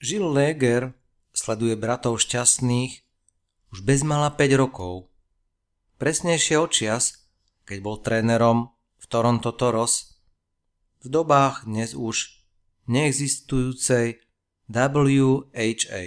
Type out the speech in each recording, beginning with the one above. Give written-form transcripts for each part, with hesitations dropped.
Žil Léger sleduje bratov Šťastných už bezmála 5 rokov. Presnejšie odčias, keď bol trénerom v Toronto Toros, v dobách dnes už neexistujúcej WHA.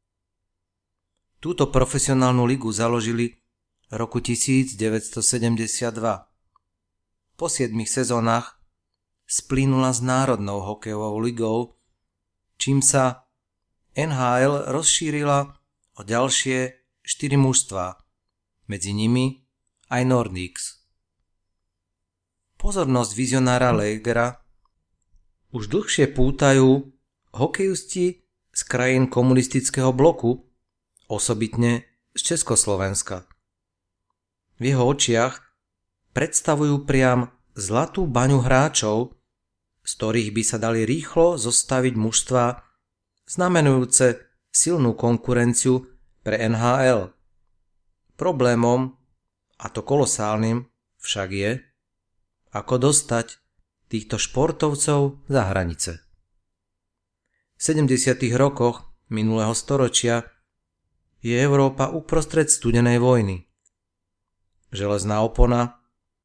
Túto profesionálnu ligu založili v roku 1972. Po 7 sezónach splínula s Národnou hokejovou ligou, čím sa NHL rozšírila o ďalšie 4 mužstvá, medzi nimi aj Nordiques. Pozornosť vizionára Légera už dlhšie pútajú hokejisti z krajín komunistického bloku, osobitne z Československa. V jeho očiach predstavujú priam zlatú baňu hráčov, z ktorých by sa dali rýchlo zostaviť mužstvá znamenujúce silnú konkurenciu pre NHL. Problémom, a to kolosálnym, však je, ako dostať týchto športovcov za hranice. V 70. rokoch minulého storočia je Európa uprostred studenej vojny. Železná opona,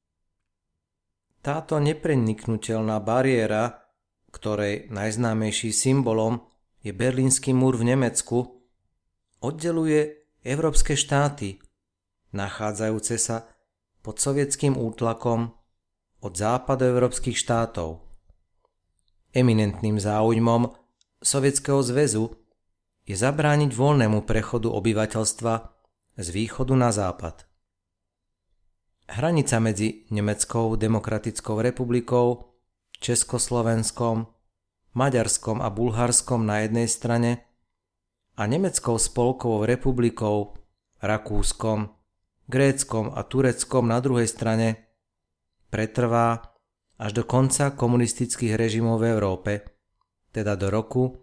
táto nepreniknuteľná bariéra, ktorej najznámejší symbolom je Berlínsky múr v Nemecku, oddeluje európske štáty, nachádzajúce sa pod sovietským útlakom od západoeurópskych štátov. Eminentným záujmom Sovietskeho zväzu je zabrániť voľnému prechodu obyvateľstva z východu na západ. Hranica medzi Nemeckou demokratickou republikou, Československom, Maďarskom a Bulharskom na jednej strane a Nemeckou spolkovou republikou, Rakúskom, Gréckom a Tureckom na druhej strane pretrvá až do konca komunistických režimov v Európe, teda do roku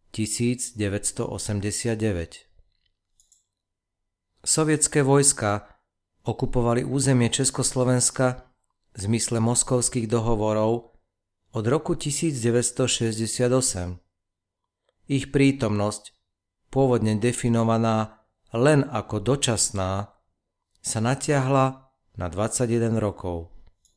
1989. Sovietské vojska okupovali územie Československa v zmysle moskovských dohovorov od roku 1968. Ich prítomnosť, pôvodne definovaná len ako dočasná, sa natiahla na 21 rokov.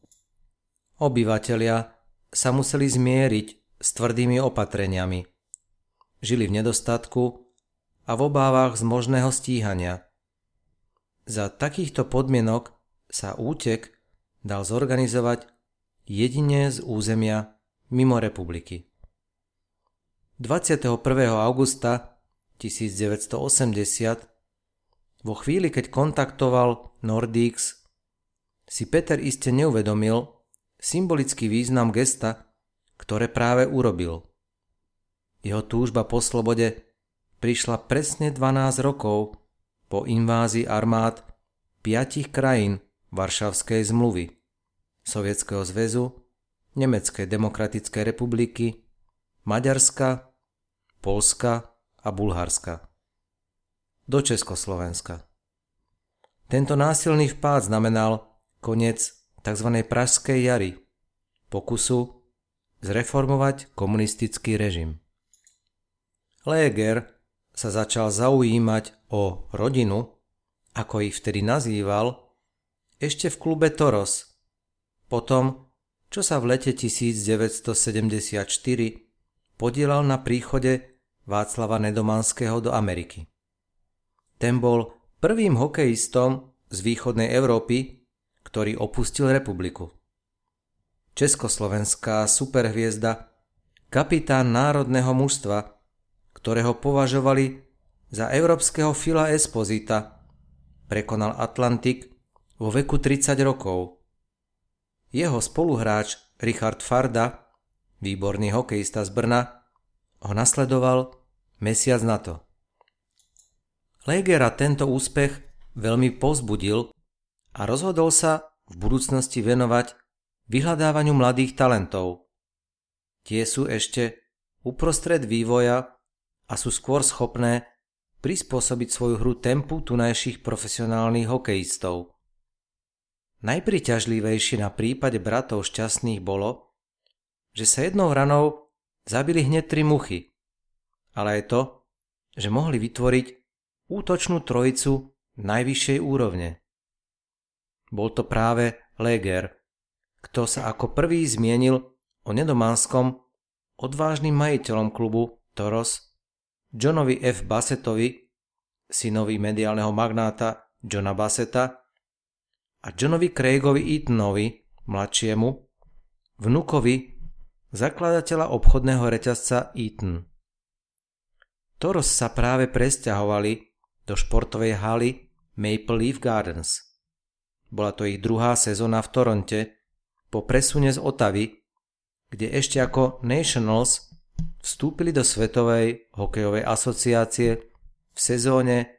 Obyvatelia sa museli zmieriť s tvrdými opatreniami. Žili v nedostatku a v obávach z možného stíhania. Za takýchto podmienok sa útek dal zorganizovať jedine z územia mimo republiky. 21. augusta 1980, vo chvíli, keď kontaktoval Nordiques, si Peter iste neuvedomil symbolický význam gesta, ktoré práve urobil. Jeho túžba po slobode prišla presne 12 rokov po invázii armád 5 krajín Varšavskej zmluvy, Sovietskeho zväzu, Nemeckej demokratickej republiky, Maďarska, Poľska a Bulharska do Československa. Tento násilný vpád znamenal koniec tzv. Pražskej jary, pokusu zreformovať komunistický režim. Léger sa začal zaujímať o rodinu, ako ich vtedy nazýval, ešte v klube Toros, potom, čo sa v lete 1974 podielal na príchode Václava Nedomanského do Ameriky. Ten bol prvým hokejistom z východnej Európy, ktorý opustil republiku. Československá superhviezda, kapitán národného mužstva, ktorého považovali za európskeho Phila Esposita, prekonal Atlantik vo veku 30 rokov. Jeho spoluhráč Richard Farda, výborný hokejista z Brna, ho nasledoval mesiac na to. Légera tento úspech veľmi povzbudil a rozhodol sa v budúcnosti venovať vyhľadávaniu mladých talentov. Tie sú ešte uprostred vývoja a sú skôr schopné prispôsobiť svoju hru tempu tunajších profesionálnych hokejistov. Najpriťažlivejšie na prípade bratov Šťastných bolo, že sa jednou ranou zabili hneď 3 muchy ale aj to, že mohli vytvoriť útočnú trojicu najvyššej úrovne. Bol to práve Leger, kto sa ako prvý zmienil o nedománskom odvážnym majiteľom klubu Toros, Johnovi F. Bassettovi, synovi mediálneho magnáta Johna Bassetta, a Johnovi Craigovi Eatonovi, mladšiemu, vnukovi zakladateľa obchodného reťazca Eaton. Toros sa práve presťahovali do športovej haly Maple Leaf Gardens. Bola to ich druhá sezóna v Toronte po presune z Ottavy, kde ešte ako Nationals vstúpili do Svetovej hokejovej asociácie v sezóne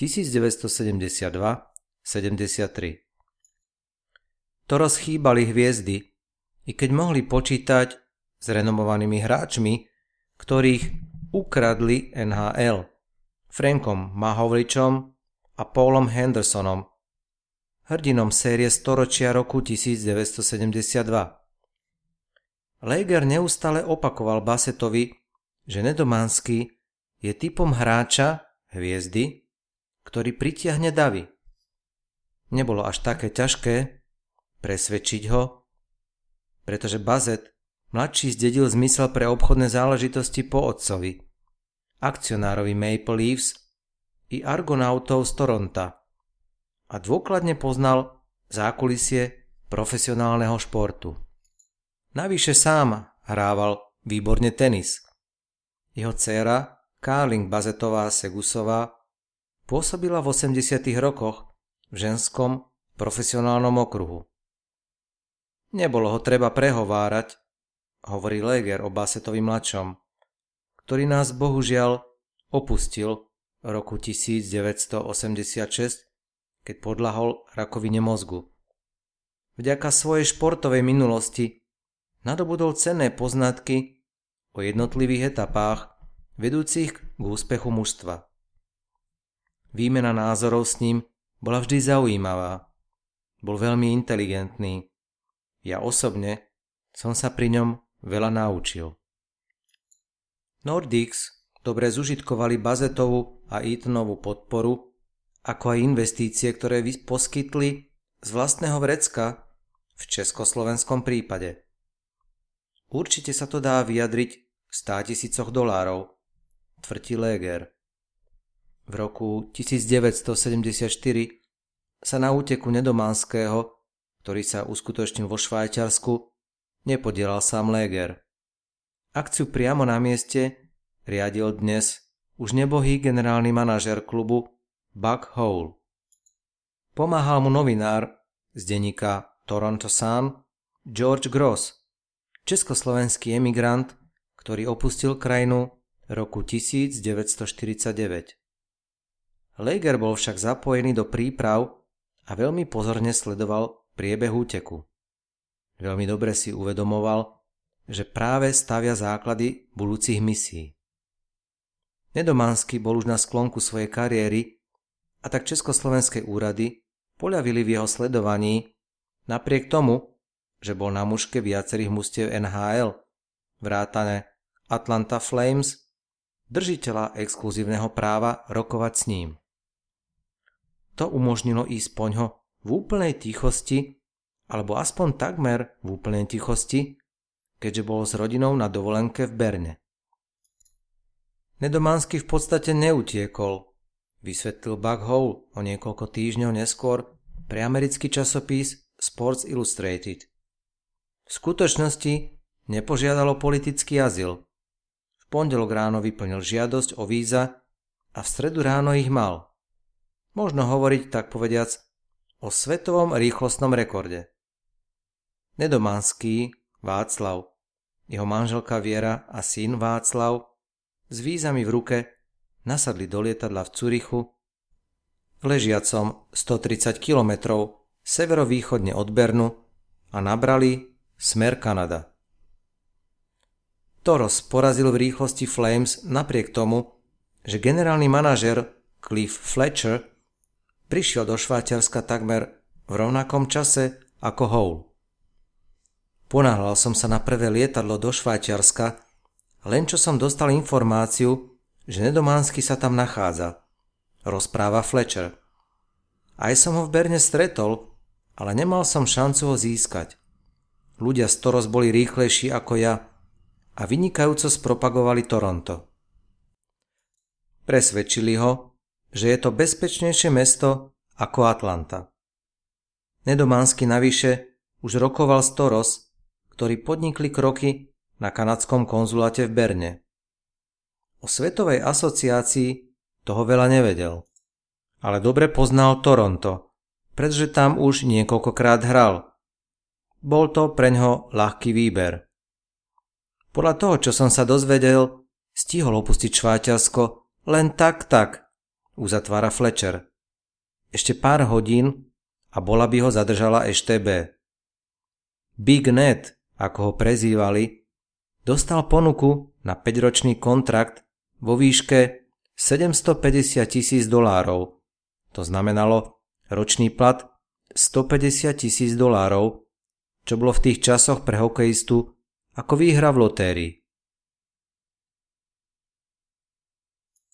1972-73. Toros chýbali hviezdy, i keď mohli počítať s renomovanými hráčmi, ktorých ukradli NHL, Frankom Mahovličom a Paulom Hendersonom, hrdinom série storočia roku 1972. Leger neustále opakoval Bassettovi, že nedománsky je typom hráča, hviezdy, ktorý pritiahne davy. Nebolo až také ťažké presvedčiť ho, pretože Bassett mladší zdedil zmysel pre obchodné záležitosti po otcovi, akcionárovi Maple Leafs i Argonautov z Toronta, a dôkladne poznal zákulisie profesionálneho športu. Navyše sám hrával výborne tenis. Jeho dcéra Carling Bassettová Segusová pôsobila v 80. rokoch v ženskom profesionálnom okruhu. Nebolo ho treba prehovárať, hovorí Leger o Bassettovi mladšom, ktorý nás bohužiaľ opustil v roku 1986, keď podľahol rakovine mozgu. Vďaka svojej športovej minulosti nadobudol cenné poznatky o jednotlivých etapách vedúcich k úspechu mužstva. Výmena názorov s ním bola vždy zaujímavá. Bol veľmi inteligentný. Ja osobne som sa pri ňom veľa naučil. Nordics dobre zužitkovali Bassettovu a Eatonovú podporu, ako aj investície, ktoré poskytli z vlastného vrecka v československom prípade. Určite sa to dá vyjadriť v $100 000, tvrdí Leger. V roku 1974 sa na úteku nedománskeho, ktorý sa uskutočnil vo Švajčiarsku, nepodielal sám Leger. Akciu priamo na mieste riadil dnes už nebohý generálny manažér klubu Buck Hole. Pomáhal mu novinár z denníka Toronto Sun George Gross, československý emigrant, ktorý opustil krajinu roku 1949. Leger bol však zapojený do príprav a veľmi pozorne sledoval priebeh úteku. Veľmi dobre si uvedomoval, že práve stavia základy budúcich misií. Nedománsky bol už na sklonku svojej kariéry a tak československé úrady poľavili v jeho sledovaní napriek tomu, že bol na muške viacerých mužstiev NHL, vrátane Atlanta Flames, držiteľa exkluzívneho práva rokovať s ním. To umožnilo ísť poňho v úplnej tichosti, alebo aspoň takmer v úplnej tichosti, keďže bol s rodinou na dovolenke v Berne. Nedománsky v podstate neutiekol, vysvetlil Buck Hole o niekoľko týždňov neskôr pre americký časopis Sports Illustrated. V skutočnosti nepožiadalo politický azyl. V pondelok ráno vyplnil žiadosť o víza a v stredu ráno ich mal. Možno hovoriť, tak povediac, o svetovom rýchlostnom rekorde. Nedománsky Václav, jeho manželka Viera a syn Václav s vízami v ruke nasadli do lietadla v Curichu, ležiacom 130 km severovýchodne od Bernu, a nabrali smer Kanada. Toros porazil v rýchlosti Flames napriek tomu, že generálny manažér Cliff Fletcher prišiel do Švajčiarska takmer v rovnakom čase ako Hole. Ponáhľal som sa na prvé lietadlo do Švajčiarska, len čo som dostal informáciu že Nedománsky sa tam nachádza, rozpráva Fletcher. Aj som ho v Berne stretol, ale nemal som šancu ho získať. Ľudia z Toros boli rýchlejší ako ja a vynikajúco spropagovali Toronto. Presvedčili ho, že je to bezpečnejšie mesto ako Atlanta. Nedománsky navyše už rokoval s Toros, ktorí podnikli kroky na kanadskom konzuláte v Berne. O Svetovej asociácii toho veľa nevedel, ale dobre poznal Toronto, pretože tam už niekoľkokrát hral. Bol to preňho ľahký výber. Podľa toho, čo som sa dozvedel, stihol opustiť Švajčiarsko len tak, uzatvára Fletcher. Ešte pár hodín a bola by ho zadržala EŠTB. Big Ned, ako ho prezývali, dostal ponuku na 5-ročný kontrakt vo výške $750,000. To znamenalo ročný plat $150,000, čo bolo v tých časoch pre hokejistu ako výhra v lotérii.